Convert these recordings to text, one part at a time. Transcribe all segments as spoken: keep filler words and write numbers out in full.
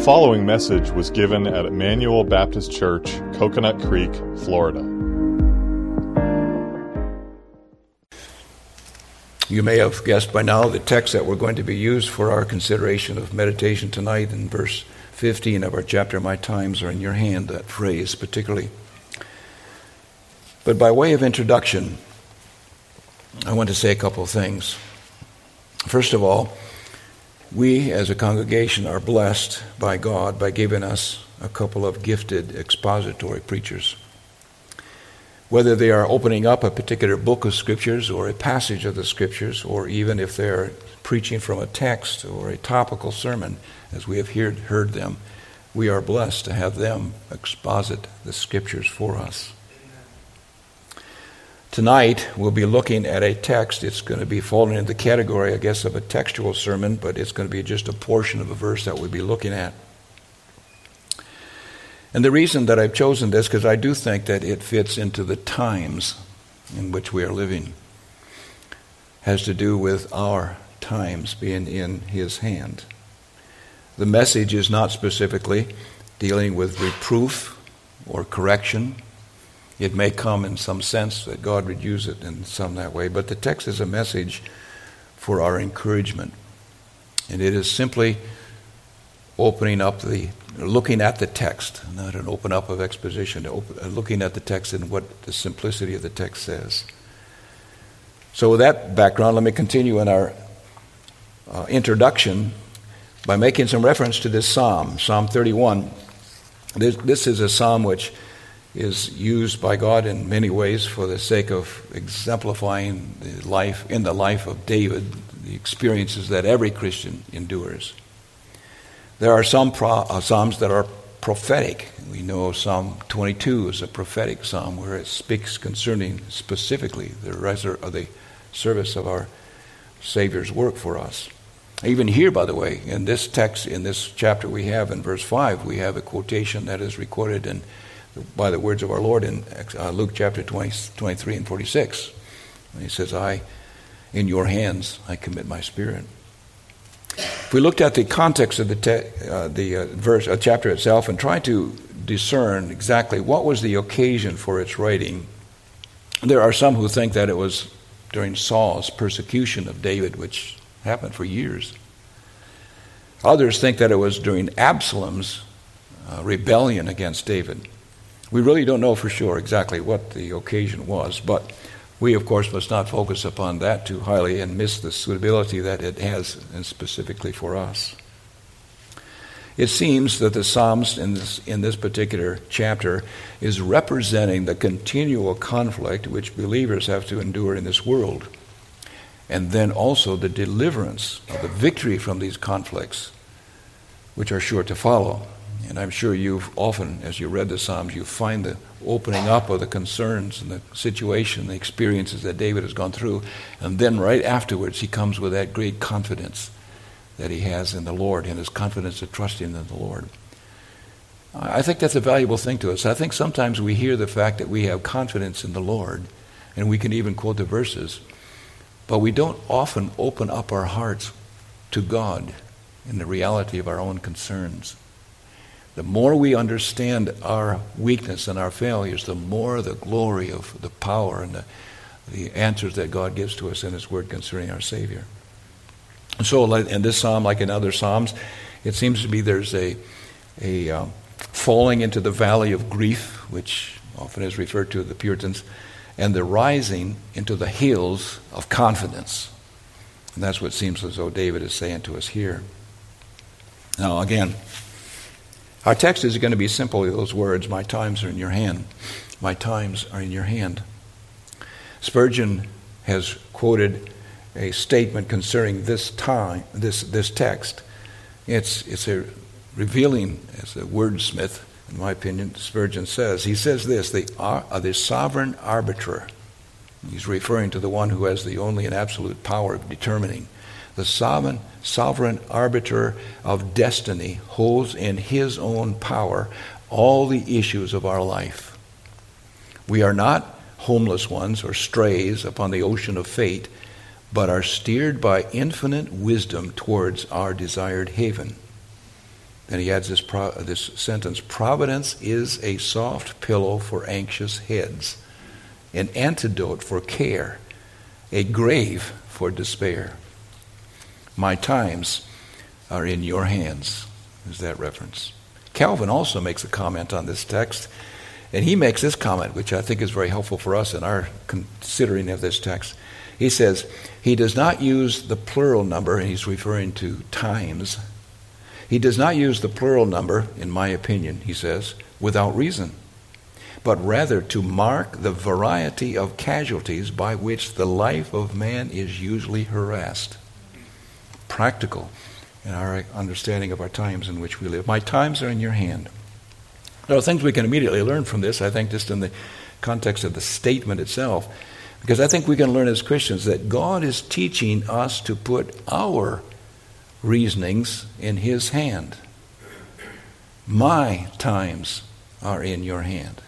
following message was given at Emmanuel Baptist Church, Coconut Creek, Florida. You may have guessed by now the text that we're going to be used for our consideration of meditation tonight in verse fifteen of our chapter, "My times are in your hand," that phrase particularly. But by way of introduction, I want to say a couple of things. First of all, we as a congregation are blessed by God by giving us a couple of gifted expository preachers. Whether they are opening up a particular book of Scriptures or a passage of the Scriptures, or even if they're preaching from a text or a topical sermon, as we have heard, heard them, we are blessed to have them exposit the Scriptures for us. Tonight, we'll be looking at a text. It's going to be falling in the category, I guess, of a textual sermon, but it's going to be just a portion of a verse that we'll be looking at. And the reason that I've chosen this, because I do think that it fits into the times in which we are living, has to do with our times being in His hand. The message is not specifically dealing with reproof or correction. It may come in some sense that God would use it in some that way, but the text is a message for our encouragement. And it is simply opening up the, looking at the text, not an open up of exposition, open, looking at the text and what the simplicity of the text says. So with that background, let me continue in our uh, introduction by making some reference to this psalm, Psalm thirty-one. This, this is a psalm which is used by God in many ways for the sake of exemplifying the life, in the life of David, the experiences that every Christian endures. There are some pro, uh, psalms that are prophetic. We know Psalm twenty-two is a prophetic psalm where it speaks concerning specifically the resur- of the service of our Savior's work for us. Even here, by the way, in this text, in this chapter we have in verse five, we have a quotation that is recorded in by the words of our Lord in uh, Luke chapter twenty, twenty-three and forty-six. And He says, I, in your hands, I commit my spirit. If we looked at the context of the te- uh, the uh, verse, uh, chapter itself, and tried to discern exactly what was the occasion for its writing, there are some who think that it was during Saul's persecution of David, which happened for years. Others think that it was during Absalom's uh, rebellion against David. We really don't know for sure exactly what the occasion was, but we, of course, must not focus upon that too highly and miss the suitability that it has, and specifically for us. It seems that the Psalms in this, in this particular chapter is representing the continual conflict which believers have to endure in this world, and then also the deliverance of the victory from these conflicts, which are sure to follow. And I'm sure you've often, as you read the Psalms, you find the opening up of the concerns and the situation, the experiences that David has gone through. And then right afterwards, he comes with that great confidence that he has in the Lord, and his confidence of trusting in the Lord. I think that's a valuable thing to us. I think sometimes we hear the fact that we have confidence in the Lord, and we can even quote the verses, but we don't often open up our hearts to God in the reality of our own concerns. The more we understand our weakness and our failures, the more the glory of the power and the, the answers that God gives to us in His Word concerning our Savior. And so in this psalm, like in other psalms, it seems to be there's a, a uh, falling into the valley of grief, which often is referred to the Puritans, and the rising into the hills of confidence. And that's what it seems as though David is saying to us here. Now again, our text is going to be simply those words, my times are in your hand. My times are in your hand. Spurgeon has quoted a statement concerning this time, this this text. It's it's a revealing, as a wordsmith, in my opinion, Spurgeon says. He says this, the, uh, the sovereign arbiter, he's referring to the one who has the only and absolute power of determining. The sovereign, sovereign arbiter of destiny holds in his own power all the issues of our life. We are not homeless ones or strays upon the ocean of fate, but are steered by infinite wisdom towards our desired haven. Then he adds this, pro- this sentence, providence is a soft pillow for anxious heads, an antidote for care, a grave for despair. My times are in your hands, is that reference. Calvin also makes a comment on this text, and he makes this comment, which I think is very helpful for us in our considering of this text. He says, he does not use the plural number, and he's referring to times. He does not use the plural number, in my opinion, he says, without reason, but rather to mark the variety of casualties by which the life of man is usually harassed. Practical in our understanding of our times in which we live. My times are in your hand. There are things we can immediately learn from this, I think, just in the context of the statement itself, because I think we can learn as Christians that God is teaching us to put our reasonings in his hand. My times are in your hand.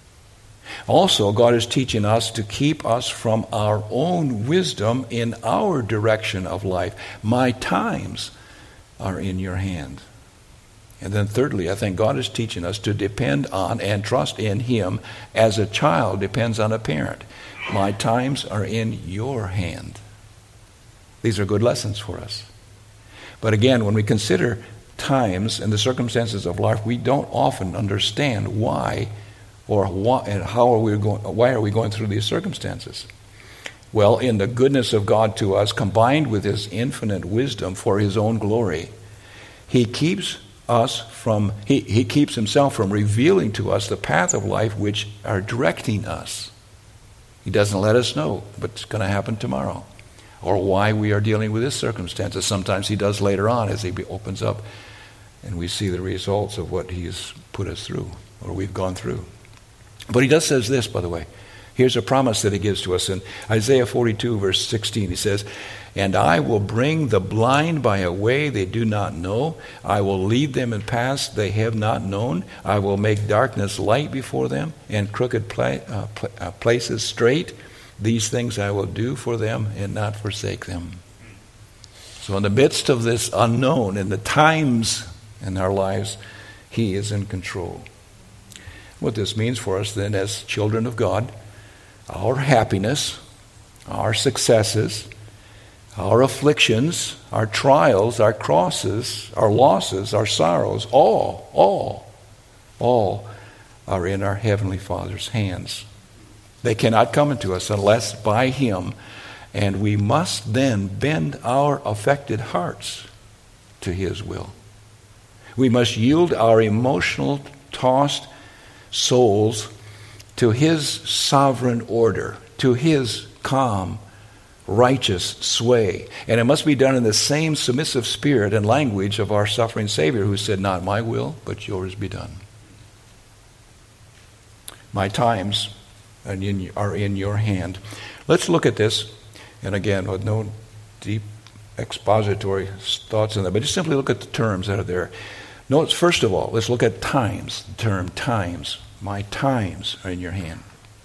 Also, God is teaching us to keep us from our own wisdom in our direction of life. My times are in your hand. And then thirdly, I think God is teaching us to depend on and trust in him as a child depends on a parent. My times are in your hand. These are good lessons for us. But again, when we consider times and the circumstances of life, we don't often understand why or why, and how are we going, why are we going through these circumstances. Well, in the goodness of God to us, combined with his infinite wisdom for his own glory, he keeps us from, he, he keeps himself from revealing to us the path of life which are directing us. He doesn't let us know what's going to happen tomorrow or why we are dealing with this circumstances. Sometimes he does later on as he opens up and we see the results of what he has put us through or we've gone through. But he does says this, by the way. Here's a promise that he gives to us in Isaiah forty-two, verse sixteen. He says, and I will bring the blind by a way they do not know. I will lead them in paths they have not known. I will make darkness light before them and crooked pla- uh, pl- uh, places straight. These things I will do for them and not forsake them. So in the midst of this unknown, in the times in our lives, he is in control. What this means for us then as children of God, our happiness, our successes, our afflictions, our trials, our crosses, our losses, our sorrows, all, all, all are in our Heavenly Father's hands. They cannot come into us unless by him, and we must then bend our affected hearts to his will. We must yield our emotional, tossed souls to his sovereign order, to his calm, righteous sway. And it must be done in the same submissive spirit and language of our suffering Savior who said, not my will, but yours be done. My times are in, are in your hand. Let's look at this, and again, with no deep expository thoughts on that, but just simply look at the terms that are there. Notice, first of all, let's look at times, the term times. My times are in your hand.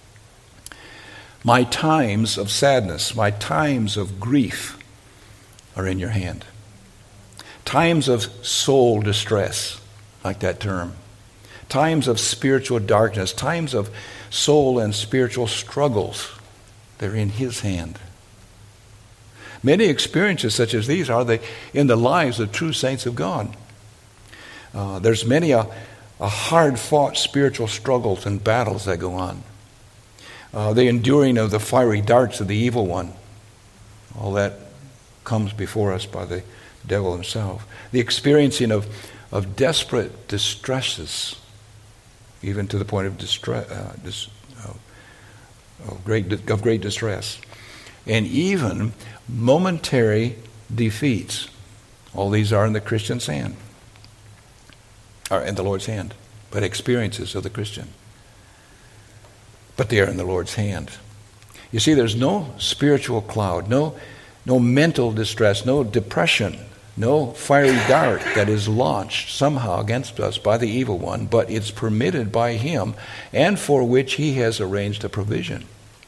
My times of sadness, my times of grief are in your hand. Times of soul distress, like that term. Times of spiritual darkness, times of soul and spiritual struggles, they're in his hand. Many experiences such as these are they in the lives of true saints of God. Uh, there's many a, a hard-fought spiritual struggles and battles that go on. Uh, the enduring of the fiery darts of the evil one. All that comes before us by the devil himself. The experiencing of, of desperate distresses, even to the point of distress, uh, dis, uh, of great of great distress, and even momentary defeats. All these are in the Christian's hand, or in the Lord's hand, but experiences of the Christian. But they are in the Lord's hand. You see, there's no spiritual cloud, no, no mental distress, no depression, no fiery dart that is launched somehow against us by the evil one, but it's permitted by him and for which he has arranged a provision.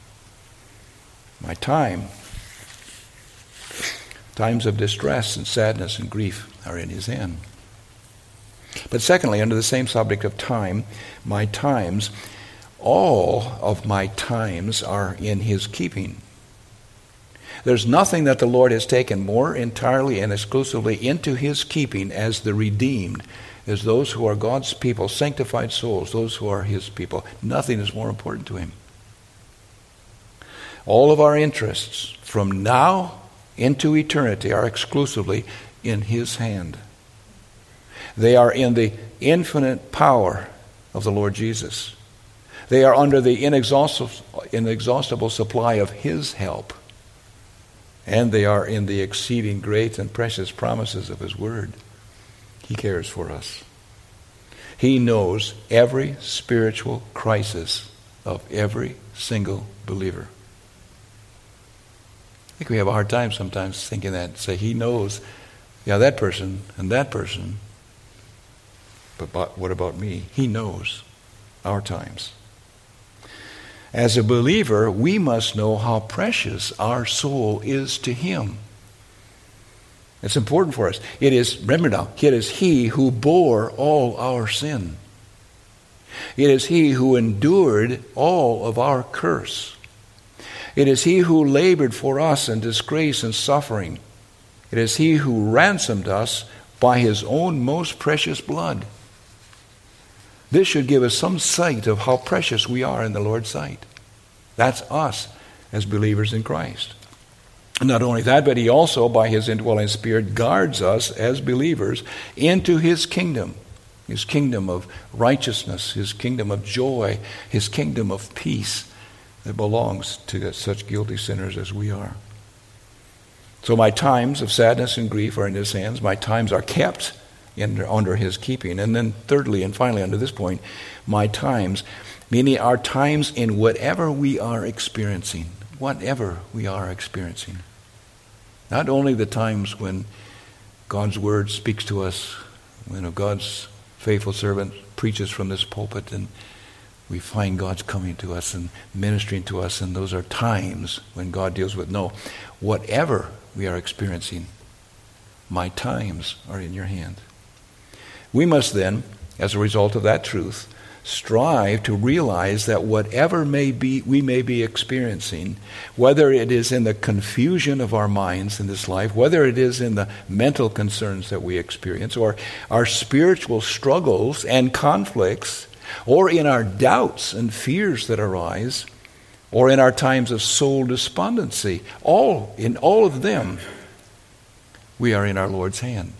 My time, times of distress and sadness and grief are in his hand. But secondly, under the same subject of time, my times, all of my times are in his keeping. There's nothing that the Lord has taken more entirely and exclusively into his keeping as the redeemed, as those who are God's people, sanctified souls, those who are his people. Nothing is more important to him. All of our interests from now into eternity are exclusively in his hand. They are in the infinite power of the Lord Jesus. They are under the inexhaustible, inexhaustible supply of his help. And they are in the exceeding great and precious promises of his word. He cares for us. He knows every spiritual crisis of every single believer. I think we have a hard time sometimes thinking that. Say, he knows, yeah, that person and that person. But, but what about me? He knows our times. As a believer, we must know how precious our soul is to him. It's important for us. It is, remember now, it is he who bore all our sin. It is he who endured all of our curse. It is he who labored for us in disgrace and suffering. It is he who ransomed us by his own most precious blood. This should give us some sight of how precious we are in the Lord's sight. That's us as believers in Christ. Not only that, but he also, by his indwelling Spirit, guards us as believers into his kingdom. His kingdom of righteousness, his kingdom of joy, his kingdom of peace that belongs to such guilty sinners as we are. So my times of sadness and grief are in his hands. My times are kept in, under his keeping. And then thirdly and finally under this point, my times, meaning our times in whatever we are experiencing. Whatever we are experiencing. Not only the times when God's word speaks to us, when God's faithful servant preaches from this pulpit and we find God's coming to us and ministering to us, and those are times when God deals with. No, whatever we are experiencing, my times are in your hand. We must then, as a result of that truth, strive to realize that whatever may be we may be experiencing, whether it is in the confusion of our minds in this life, whether it is in the mental concerns that we experience, or our spiritual struggles and conflicts, or in our doubts and fears that arise, or in our times of soul despondency, all in all of them, we are in our Lord's hand.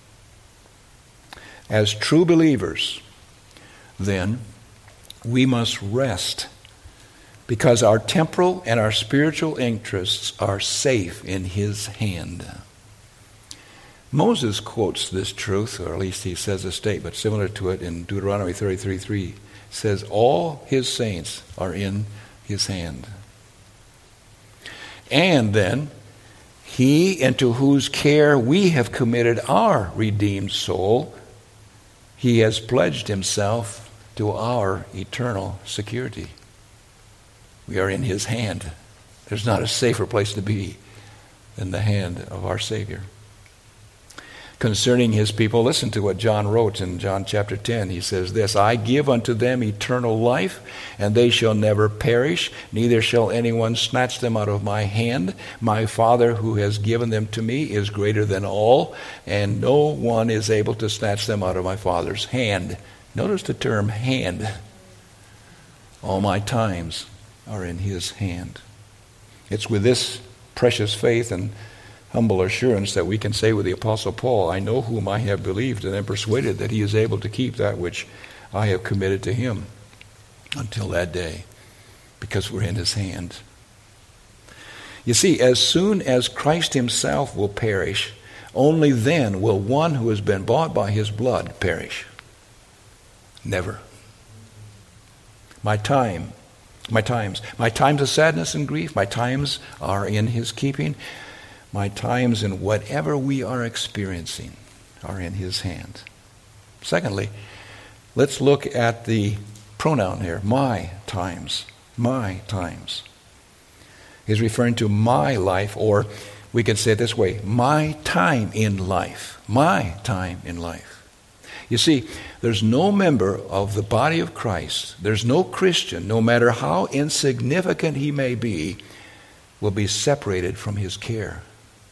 As true believers, then, we must rest because our temporal and our spiritual interests are safe in his hand. Moses quotes this truth, or at least he says a statement similar to it in Deuteronomy thirty-three three. Says, all his saints are in his hand. And then, he into whose care we have committed our redeemed soul, he has pledged himself to our eternal security. We are in his hand. There's not a safer place to be than the hand of our Savior. Concerning his people, listen to what John wrote in John chapter ten. He says this, I give unto them eternal life, and they shall never perish, neither shall anyone snatch them out of my hand. My Father who has given them to me is greater than all, and no one is able to snatch them out of my Father's hand. Notice the term hand. All my times are in his hand. It's with this precious faith and humble assurance that we can say with the Apostle Paul, I know whom I have believed and am persuaded that he is able to keep that which I have committed to him until that day, because we're in his hand. You see, as soon as Christ himself will perish, only then will one who has been bought by his blood perish. Never. My time, my times, my times of sadness and grief, my times are in his keeping. My times in whatever we are experiencing are in his hand. Secondly, let's look at the pronoun here, my times, my times. He's referring to my life, or we could say it this way, my time in life, my time in life. You see, there's no member of the body of Christ, there's no Christian, no matter how insignificant he may be, will be separated from his care.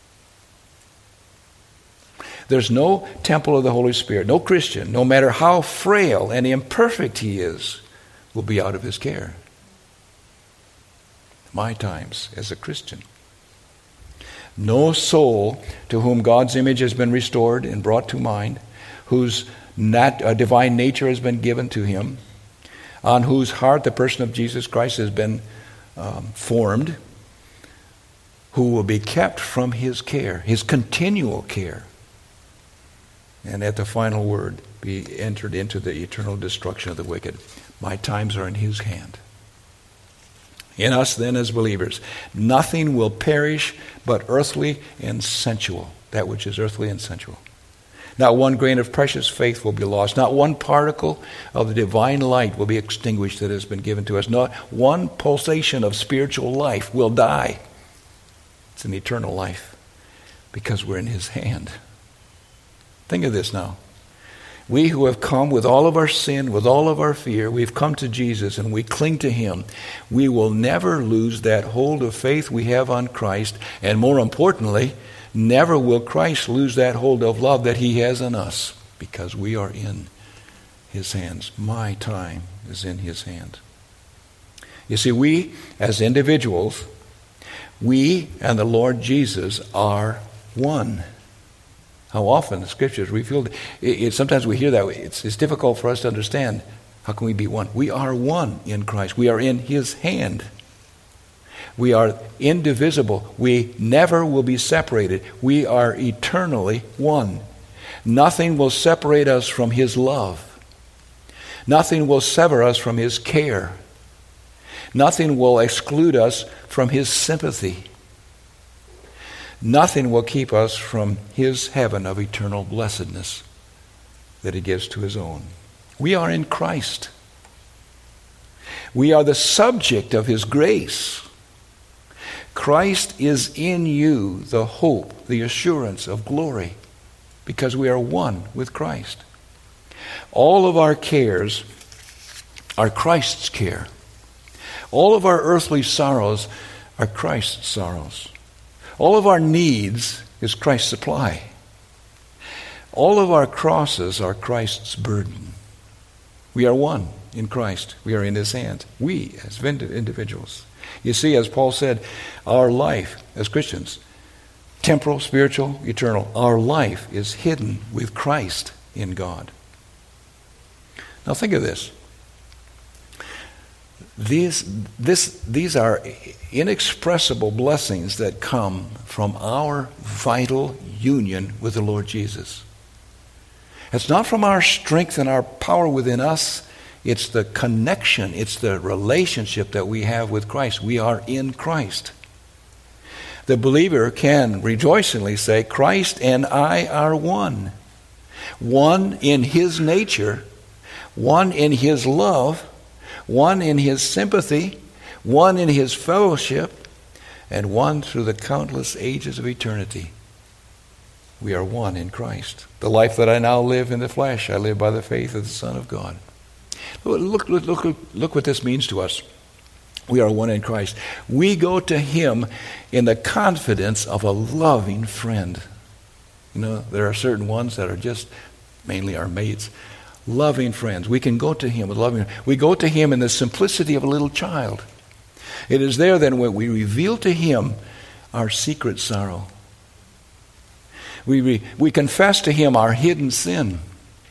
There's no temple of the Holy Spirit, no Christian, no matter how frail and imperfect he is, will be out of his care. My times as a Christian. No soul to whom God's image has been restored and brought to mind, whose nat- uh, divine nature has been given to him, on whose heart the person of Jesus Christ has been um, formed, who will be kept from his care, his continual care, and at the final word be entered into the eternal destruction of the wicked. My times are in his hand. In us then as believers, nothing will perish but earthly and sensual, that which is earthly and sensual. Not one grain of precious faith will be lost. Not one particle of the divine light will be extinguished that has been given to us. Not one pulsation of spiritual life will die. It's an eternal life because we're in his hand. Think of this now. We who have come with all of our sin, with all of our fear, we've come to Jesus and we cling to him. We will never lose that hold of faith we have on Christ. And more importantly, never will Christ lose that hold of love that he has on us because we are in his hands. My time is in his hand. You see, we as individuals, we and the Lord Jesus are one. How often the scriptures reveal it, it, sometimes we hear that. It's, it's difficult for us to understand. How can we be one? We are one in Christ. We are in his hand. We are indivisible. We never will be separated. We are eternally one. Nothing will separate us from his love. Nothing will sever us from his care. Nothing will exclude us from his sympathy. Nothing will keep us from his heaven of eternal blessedness that he gives to his own. We are in Christ. We are the subject of his grace. Christ is in you, the hope, the assurance of glory, because we are one with Christ. All of our cares are Christ's care. All of our earthly sorrows are Christ's sorrows. All of our needs is Christ's supply. All of our crosses are Christ's burden. We are one in Christ. We are in his hand. We as individuals. You see, as Paul said, our life as Christians, temporal, spiritual, eternal, our life is hidden with Christ in God. Now think of this. These, this, these are inexpressible blessings that come from our vital union with the Lord Jesus. It's not from our strength and our power within us. It's the connection, it's the relationship that we have with Christ. We are in Christ. The believer can rejoicingly say, Christ and I are one. One in his nature, one in his love, one in his sympathy, one in his fellowship, and one through the countless ages of eternity. We are one in Christ. The life that I now live in the flesh, I live by the faith of the Son of God. Look, look, look, look what this means to us. We are one in Christ. We go to him in the confidence of a loving friend. You know, there are certain ones that are just mainly our mates. Loving friends. We can go to him with loving. We go to him in the simplicity of a little child. It is there then when we reveal to him our secret sorrow. We, re, we confess to him our hidden sin.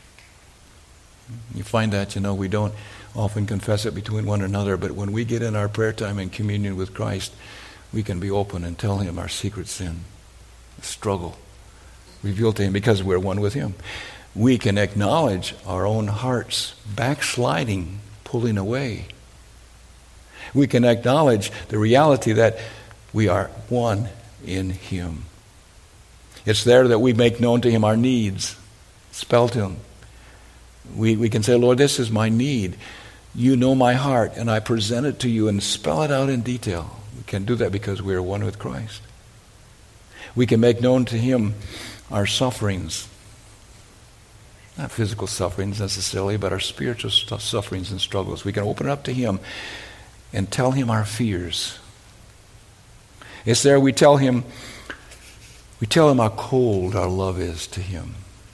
You find that, you know, we don't often confess it between one another, but when we get in our prayer time and communion with Christ, we can be open and tell him our secret sin, struggle, reveal to him because we're one with him. We can acknowledge our own hearts backsliding, pulling away. We can acknowledge the reality that we are one in him. It's there that we make known to him our needs, spell to him. We, we can say, Lord, this is my need. You know my heart, and I present it to you and spell it out in detail. We can do that because we are one with Christ. We can make known to him our sufferings, Not physical sufferings necessarily, but our spiritual st- sufferings and struggles. We can open it up to Him and tell Him our fears. It's there we tell Him, we tell Him how cold our love is to Him.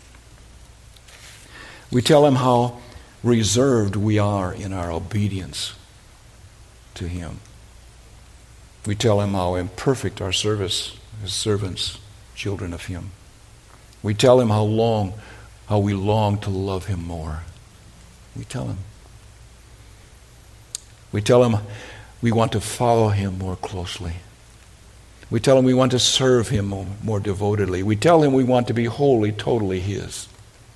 We tell Him how reserved we are in our obedience to Him. We tell Him how imperfect our service as servants, children of Him. We tell Him how long, how we long to love Him more. We tell Him. We tell Him we want to follow Him more closely. We tell Him we want to serve Him more, more devotedly. We tell Him we want to be wholly, totally His.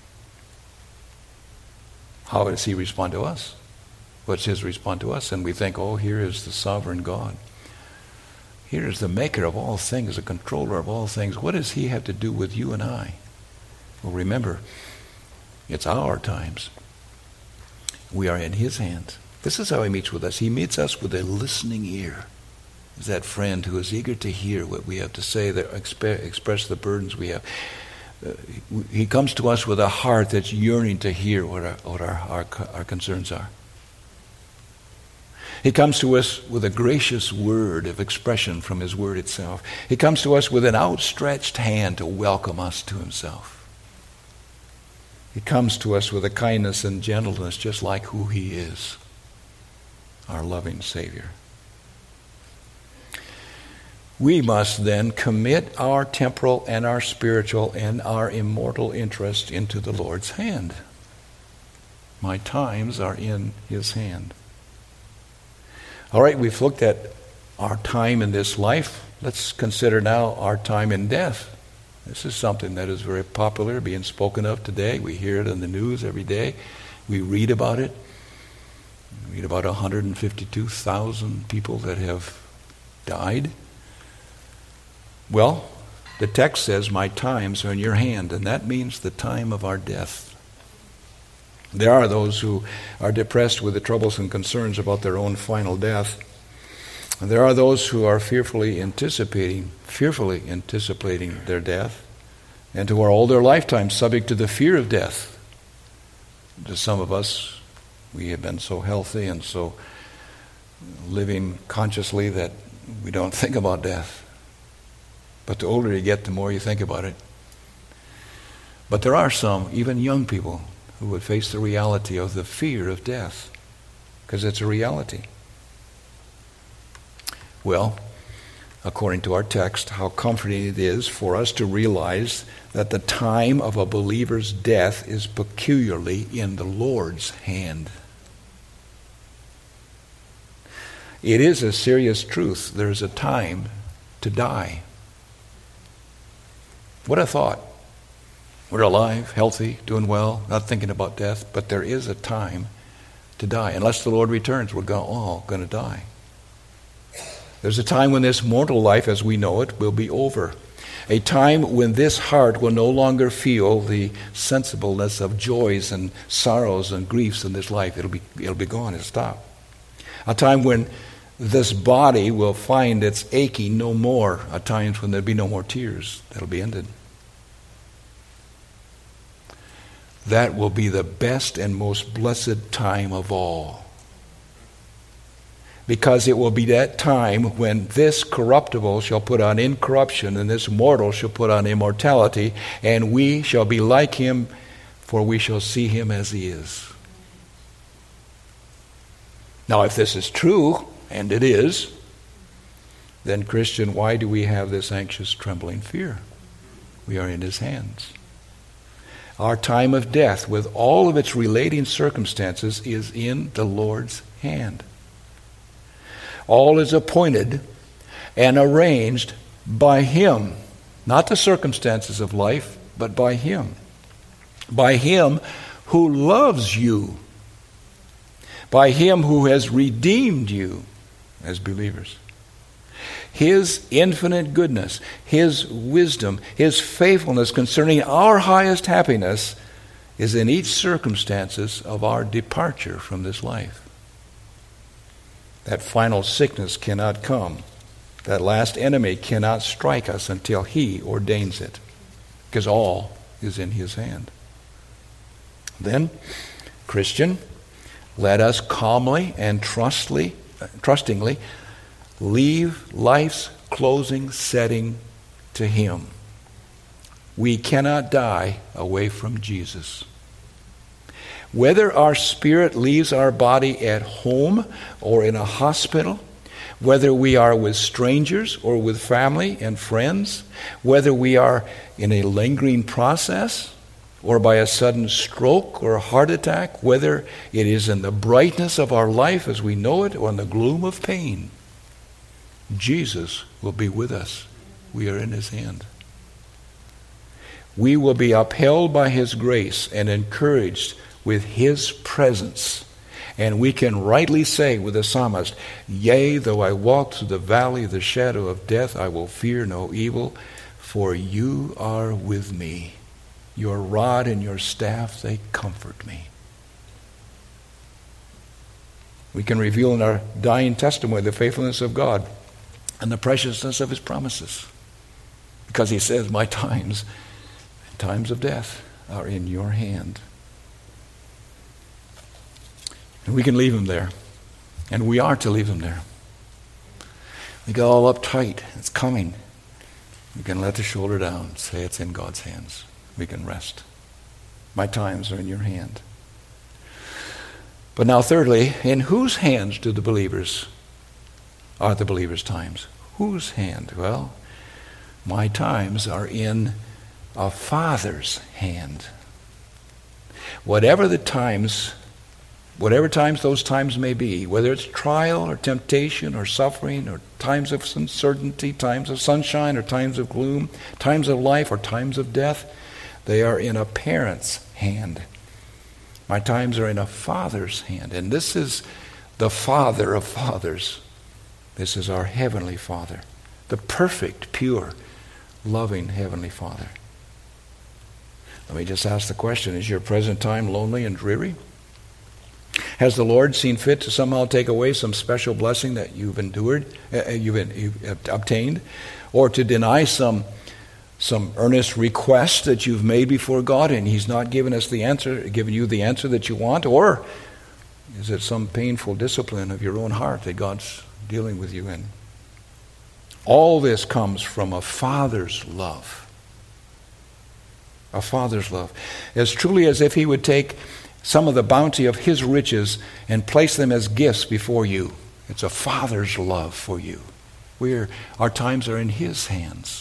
How does He respond to us? What's His response to us? And we think, oh, here is the sovereign God. Here is the maker of all things, the controller of all things. What does He have to do with you and I? Well, remember, it's our times. We are in His hands. This is how He meets with us. He meets us with a listening ear. He's that friend who is eager to hear what we have to say, that exp- express the burdens we have. Uh, he comes to us with a heart that's yearning to hear what our, what our, our, our concerns are. He comes to us with a gracious word of expression from His word itself. He comes to us with an outstretched hand to welcome us to Himself. He comes to us with a kindness and gentleness just like who He is, our loving Savior. We must then commit our temporal and our spiritual and our immortal interest into the Lord's hand. My times are in His hand. All right, we've looked at our time in this life. Let's consider now our time in death. This is something that is very popular, being spoken of today. We hear it in the news every day. We read about it. We read about one hundred fifty-two thousand people that have died. Well, the text says, my times are in your hand, and that means the time of our death. There are those who are depressed with the troubles and concerns about their own final death. And there are those who are fearfully anticipating, fearfully anticipating their death, and who are all their lifetime subject to the fear of death. To some of us, we have been so healthy and so living consciously that we don't think about death. But the older you get, the more you think about it. But there are some, even young people, who would face the reality of the fear of death, because it's a reality. Well, according to our text, how comforting it is for us to realize that the time of a believer's death is peculiarly in the Lord's hand. It is a serious truth. There's a time to die. What a thought. We're alive, healthy, doing well, not thinking about death, but there is a time to die. Unless the Lord returns, we're all going to die. There's a time when this mortal life, as we know it, will be over. A time when this heart will no longer feel the sensibleness of joys and sorrows and griefs in this life. It'll be, it'll be gone, it'll stop. A time when this body will find its aching no more. A time when there'll be no more tears. That'll be ended. That will be the best and most blessed time of all. Because it will be that time when this corruptible shall put on incorruption and this mortal shall put on immortality, and we shall be like Him, for we shall see Him as He is. Now, if this is true, and it is, then Christian, why do we have this anxious, trembling fear? We are in His hands. Our time of death, with all of its relating circumstances, is in the Lord's hand. All is appointed and arranged by Him, not the circumstances of life, but by Him. By Him who loves you. By Him who has redeemed you as believers. His infinite goodness, His wisdom, His faithfulness concerning our highest happiness is in each circumstances of our departure from this life. That final sickness cannot come. That last enemy cannot strike us until He ordains it, because all is in His hand. Then, Christian, let us calmly and trustly, trustingly leave life's closing setting to Him. We cannot die away from Jesus. Whether our spirit leaves our body at home or in a hospital, whether we are with strangers or with family and friends, whether we are in a lingering process or by a sudden stroke or a heart attack, whether it is in the brightness of our life as we know it or in the gloom of pain, Jesus will be with us. We are in His hand. We will be upheld by His grace and encouraged with His presence. And we can rightly say with the psalmist, yea, though I walk through the valley of the shadow of death, I will fear no evil, for you are with me. Your rod and your staff, they comfort me. We can reveal in our dying testimony the faithfulness of God and the preciousness of His promises. Because He says, my times, times of death are in your hand. And we can leave Him there. And we are to leave Him there. We get all uptight. It's coming. We can let the shoulder down. Say it's in God's hands. We can rest. My times are in your hand. But now thirdly, in whose hands do the believers, are the believers' times? Whose hand? Well, my times are in a Father's hand. Whatever the times Whatever times those times may be, whether it's trial or temptation or suffering or times of uncertainty, times of sunshine or times of gloom, times of life or times of death, they are in a parent's hand. My times are in a Father's hand. And this is the Father of fathers. This is our Heavenly Father, the perfect, pure, loving Heavenly Father. Let me just ask the question, is your present time lonely and dreary? Has the Lord seen fit to somehow take away some special blessing that you've endured, uh, you've, been, you've obtained, or to deny some some earnest request that you've made before God, and He's not given us the answer, given you the answer that you want, or is it some painful discipline of your own heart that God's dealing with you in? All this comes from a Father's love, a Father's love, as truly as if He would take some of the bounty of His riches and place them as gifts before you. It's a Father's love for you. We're, our times are in His hands.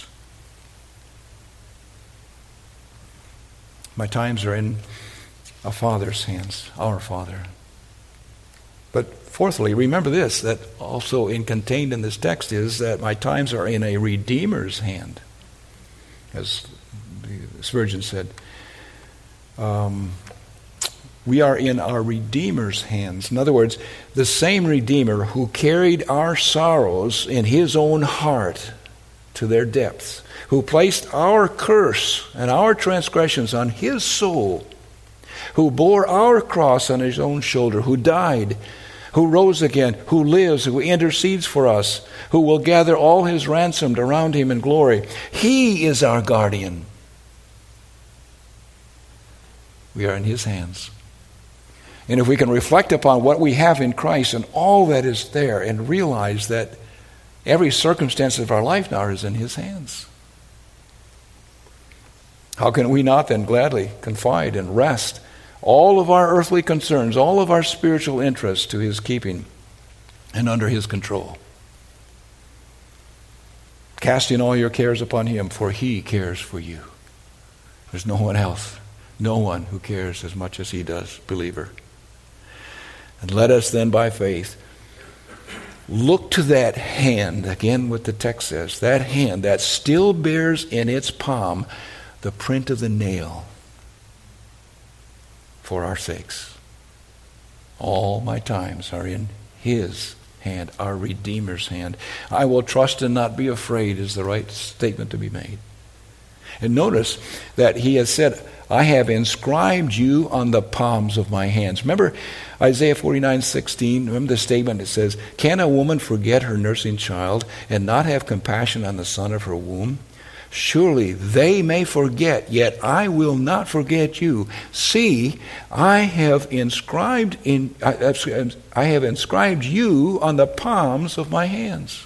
My times are in a Father's hands, our Father. But fourthly, remember this, that also in contained in this text is that my times are in a Redeemer's hand. As Spurgeon said, um, we are in our Redeemer's hands. In other words, the same Redeemer who carried our sorrows in His own heart to their depths, who placed our curse and our transgressions on His soul, who bore our cross on His own shoulder, who died, who rose again, who lives, who intercedes for us, who will gather all His ransomed around Him in glory. He is our guardian. We are in His hands. And if we can reflect upon what we have in Christ and all that is there and realize that every circumstance of our life now is in His hands, how can we not then gladly confide and rest all of our earthly concerns, all of our spiritual interests to His keeping and under His control? Casting all your cares upon Him, for He cares for you. There's no one else, no one who cares as much as He does, believer. And let us then by faith look to that hand, again what the text says, that hand that still bears in its palm the print of the nail for our sakes. All my times are in His hand, our Redeemer's hand. I will trust and not be afraid is the right statement to be made. And notice that He has said, I have inscribed you on the palms of my hands. Remember Isaiah forty-nine sixteen, remember the statement, it says, can a woman forget her nursing child and not have compassion on the son of her womb? Surely they may forget, yet I will not forget you. See, I have inscribed in I, I have inscribed you on the palms of my hands.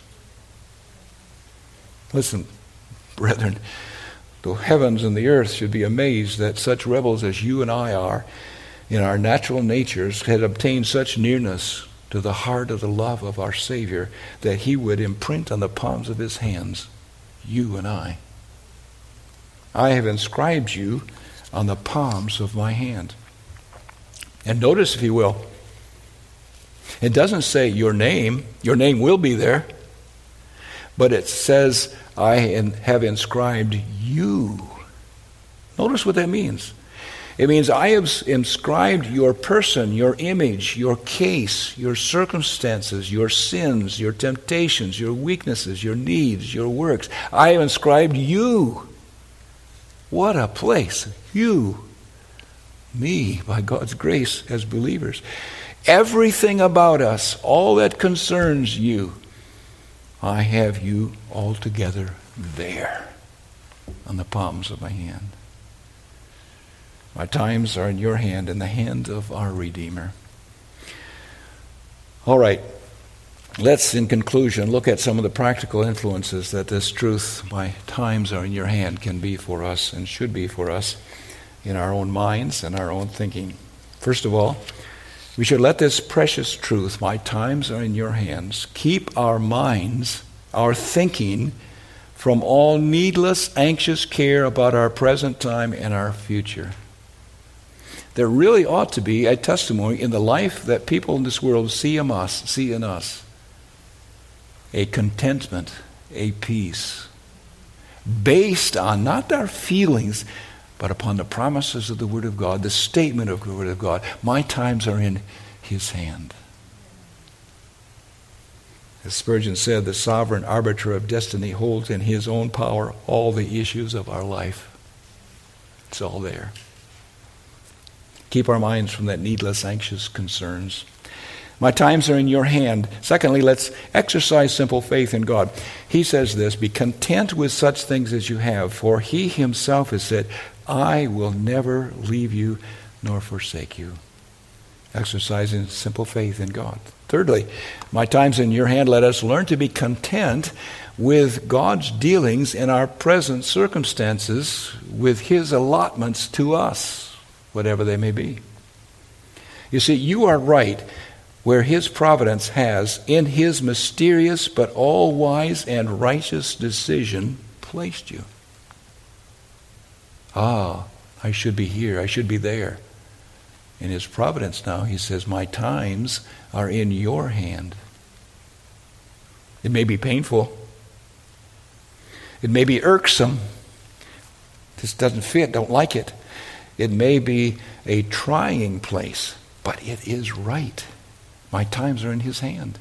Listen, brethren, the heavens and the earth should be amazed that such rebels as you and I are, in our natural natures, had obtained such nearness to the heart of the love of our Savior that he would imprint on the palms of his hands you and I. I have inscribed you on the palms of my hand. And notice, if you will, it doesn't say your name. Your name will be there. But it says, I have inscribed you. Notice what that means. It means I have inscribed your person, your image, your case, your circumstances, your sins, your temptations, your weaknesses, your needs, your works. I have inscribed you. What a place. You, me, by God's grace as believers. Everything about us, all that concerns you, I have you all together there on the palms of my hand. My times are in your hand, in the hand of our Redeemer. All right. Let's, in conclusion, look at some of the practical influences that this truth, my times are in your hand, can be for us and should be for us in our own minds and our own thinking. First of all, we should let this precious truth, my times are in your hands, keep our minds, our thinking, from all needless, anxious care about our present time and our future. There really ought to be a testimony in the life that people in this world see in us, see in us. A contentment, a peace, based on not our feelings, but upon the promises of the Word of God, the statement of the Word of God. My times are in His hand. As Spurgeon said, the sovereign arbiter of destiny holds in His own power all the issues of our life. It's all there. Keep our minds from that needless, anxious concerns. My times are in your hand. Secondly, let's exercise simple faith in God. He says this, be content with such things as you have, for He Himself has said, I will never leave you nor forsake you. Exercising simple faith in God. Thirdly, my times in your hand, let us learn to be content with God's dealings in our present circumstances, with His allotments to us, whatever they may be. You see, you are right where His providence has, in His mysterious but all-wise and righteous decision, placed you. Ah, I should be here, I should be there. In His providence now, He says, my times are in your hand. It may be painful. It may be irksome. This doesn't fit, don't like it. It may be a trying place, but it is right. My times are in His hand.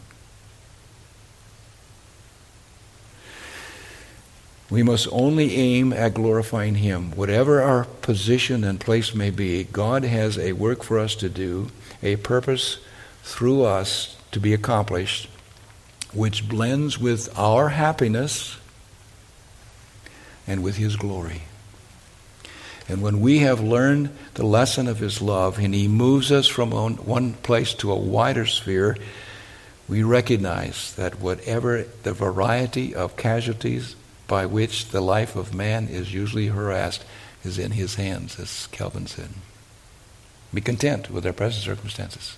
We must only aim at glorifying Him. Whatever our position and place may be, God has a work for us to do, a purpose through us to be accomplished, which blends with our happiness and with His glory. And when we have learned the lesson of His love and He moves us from one place to a wider sphere, we recognize that whatever the variety of casualties by which the life of man is usually harassed is in His hands, as Calvin said. Be content with our present circumstances.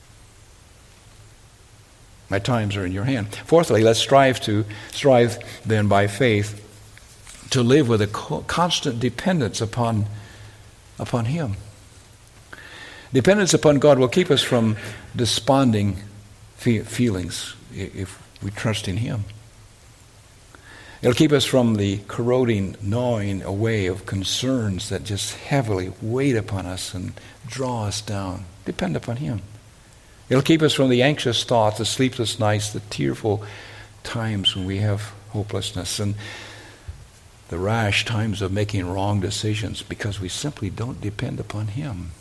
My times are in your hand. Fourthly, let's strive to strive then by faith to live with a constant dependence upon, upon Him. Dependence upon God will keep us from desponding fe- feelings if we trust in Him. It'll keep us from the corroding, gnawing away of concerns that just heavily weight upon us and draw us down. Depend upon Him. It'll keep us from the anxious thoughts, the sleepless nights, the tearful times when we have hopelessness, and the rash times of making wrong decisions because we simply don't depend upon Him.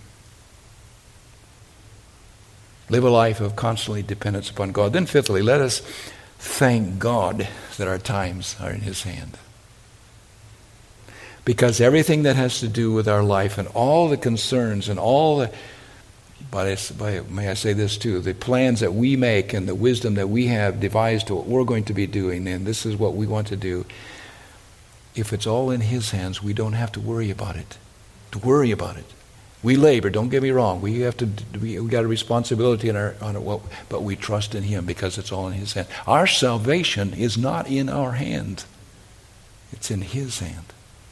Live a life of constantly dependence upon God. Then fifthly, let us thank God that our times are in His hand. Because everything that has to do with our life and all the concerns and all the, but it's, but may I say this too, the plans that we make and the wisdom that we have devised to what we're going to be doing, and this is what we want to do, if it's all in His hands, we don't have to worry about it. To worry about it. We labor, don't get me wrong. We have to. We, we got a responsibility in our on our, but we trust in Him because it's all in His hand. Our salvation is not in our hand; it's in His hand.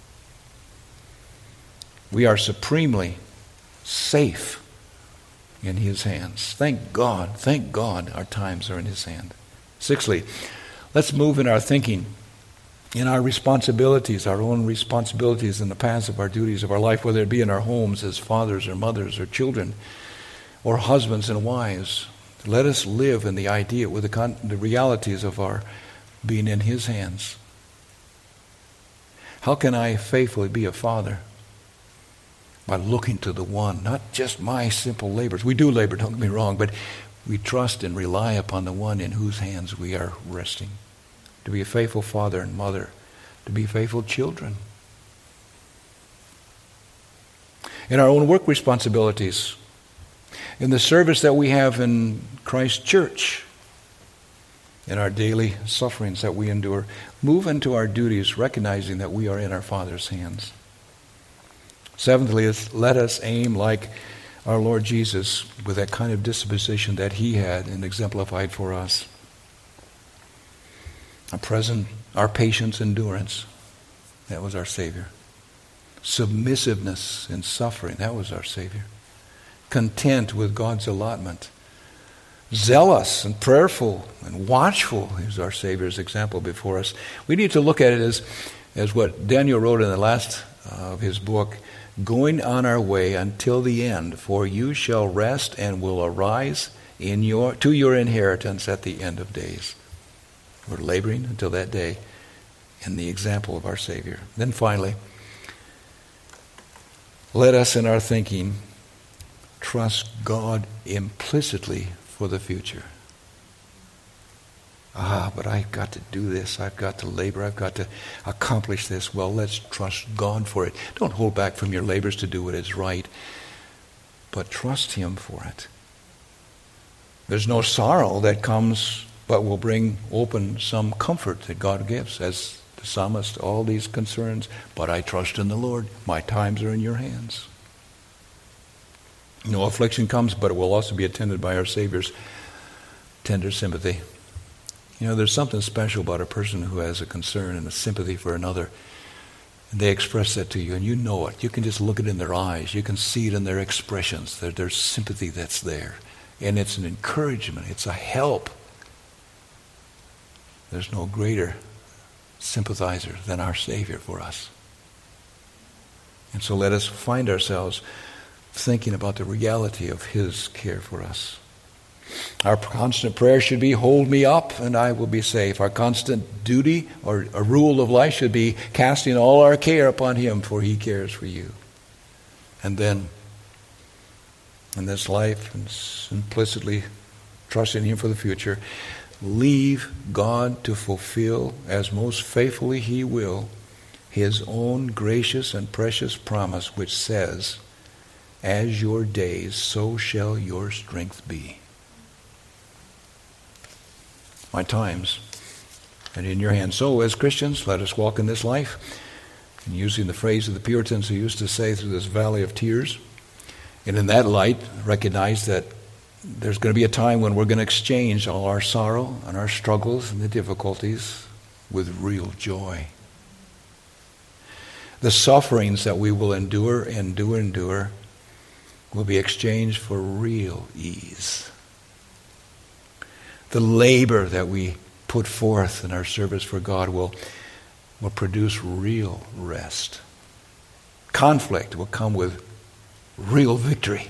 We are supremely safe in His hands. Thank God. Thank God, our times are in His hand. Sixthly, let's move in our thinking, in our responsibilities, our own responsibilities in the paths of our duties of our life, whether it be in our homes as fathers or mothers or children or husbands and wives. Let us live in the idea with the, con- the realities of our being in His hands. How can I faithfully be a father? By looking to the one, not just my simple labors. We do labor, don't get me wrong, but we trust and rely upon the one in whose hands we are resting. To be a faithful father and mother, to be faithful children. In our own work responsibilities, in the service that we have in Christ's church, in our daily sufferings that we endure, move into our duties recognizing that we are in our Father's hands. Seventhly, is let us aim like our Lord Jesus with that kind of disposition that He had and exemplified for us. Our present, our patience, endurance, that was our Savior. Submissiveness in suffering, that was our Savior. Content with God's allotment. Zealous and prayerful and watchful is our Savior's example before us. We need to look at it as, as what Daniel wrote in the last uh, of his book, going on our way until the end, for you shall rest and will arise in your to your inheritance at the end of days. We're laboring until that day in the example of our Savior. Then finally, let us in our thinking trust God implicitly for the future. Ah, but I've got to do this. I've got to labor. I've got to accomplish this. Well, let's trust God for it. Don't hold back from your labors to do what is right, but trust Him for it. There's no sorrow that comes, but will bring open some comfort that God gives. As the psalmist, all these concerns, but I trust in the Lord. My times are in your hands. No affliction comes, but it will also be attended by our Savior's tender sympathy. You know, there's something special about a person who has a concern and a sympathy for another. And they express that to you, and you know it. You can just look it in their eyes. You can see it in their expressions. There, there's sympathy that's there. And it's an encouragement. It's a help. There's no greater sympathizer than our Savior for us. And so let us find ourselves thinking about the reality of His care for us. Our constant prayer should be, hold me up and I will be safe. Our constant duty or a rule of life should be casting all our care upon Him, for He cares for you. And then, in this life, and implicitly trusting Him for the future, leave God to fulfill, as most faithfully He will, His own gracious and precious promise, which says, as your days, so shall your strength be. My times and in your hands. So as Christians, let us walk in this life, and using the phrase of the Puritans who used to say, through this valley of tears. And in that light, recognize that there's going to be a time when we're going to exchange all our sorrow and our struggles and the difficulties with real joy. The sufferings that we will endure and do endure will be exchanged for real ease. The labor that we put forth in our service for God will, will produce real rest. Conflict will come with real victory.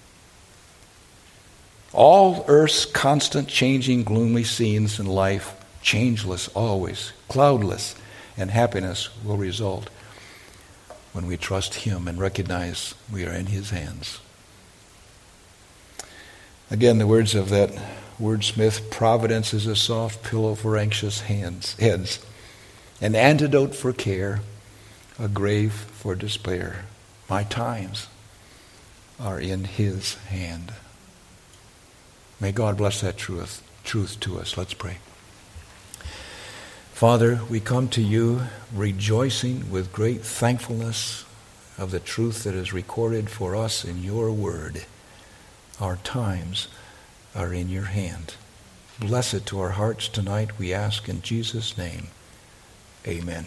All earth's constant changing, gloomy scenes in life, changeless always, cloudless, and happiness will result when we trust Him and recognize we are in His hands. Again, the words of that wordsmith, providence is a soft pillow for anxious hands, heads, an antidote for care, a grave for despair. My times are in his hand. May God bless that truth, truth to us. Let's pray. Father, we come to you rejoicing with great thankfulness of the truth that is recorded for us in your word. Our times are in your hand. Bless it to our hearts tonight, we ask in Jesus' name. Amen.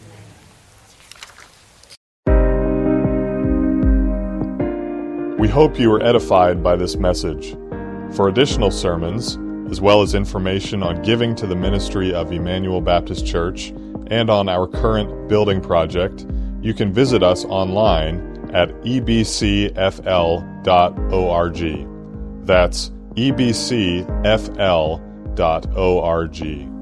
We hope you were edified by this message. For additional sermons, as well as information on giving to the ministry of Emmanuel Baptist Church and on our current building project, you can visit us online at e b c f l dot org. That's e b c f l dot org.